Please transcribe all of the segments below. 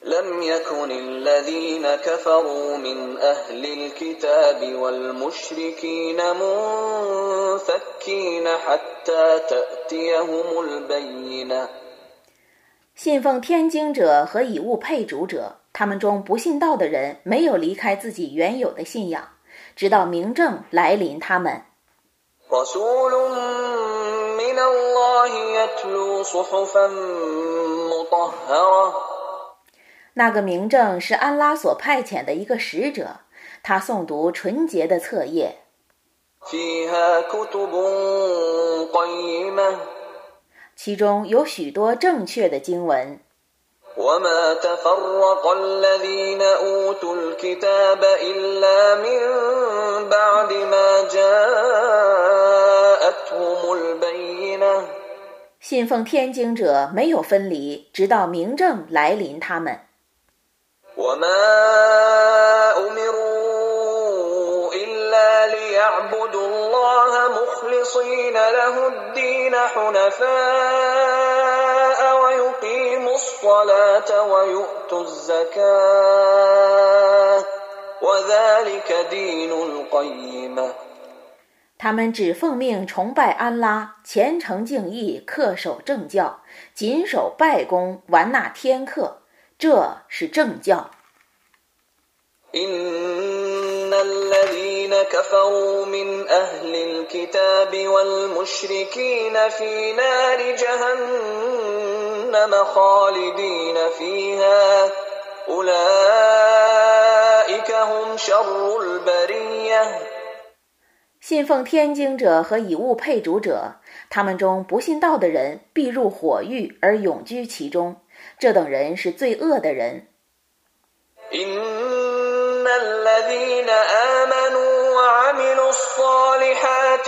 لم يكن الذين كفروا من أهل الكتاب والمشركين منفكين حتى تأتيهم البينة。 信奉天经者和以物配主者，他们中不信道的人没有离开自己原有的信仰，直到明证来临他们。 رسول من الله يتلو صحفا مطهرة。 那个明证是安拉所派遣的一个使者，他诵读纯洁的册页， فيها كتب قيمة。 其中有许多正确的经文。 وما تفرق الذين أوتوا الكتاب إلا من بعد ما جاءتهم البينة。 信奉天经者没有分离，直到明证来临他们。 وما أمروا إلا ليعبدوا الله مخلصين له الدين حنفاء ويقيموا الصلاة ويؤتوا الزكاة وذلك دين القيمة。 他们只奉命崇拜安拉，虔诚敬意，恪守正教，谨守拜功，完纳天课，这是正教。 إن الذين كفروا من أهل الكتاب والمشركين في نار جهنم خالدين فيها أولئك هم شر البرية。 信奉天经者和以物配主者，他们中不信道的人必入火狱而永居其中，这等人是最恶的人。 إن الذين آمنوا وعملوا الصالحات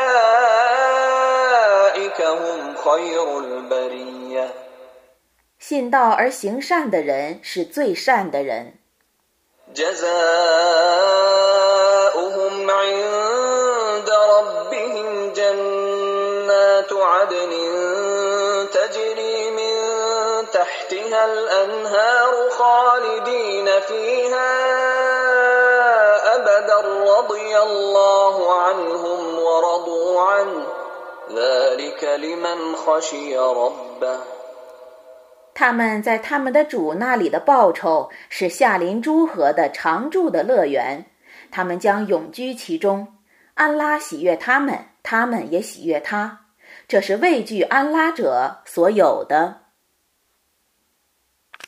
أولئك هم خير البرية。 信道而行善的人是最善的人。 جزاؤهم عند ربهم جنات عدن تجري من تحتها الأنهار خالدين فيها أبدا رضي الله عنهم ورضوا عنه ذلك لمن خشي ربه。 他们在他们的主那里的报酬是夏临诸河的常住的乐园，他们将永居其中。安拉喜悦他们，他们也喜悦他，这是畏惧安拉者所有的。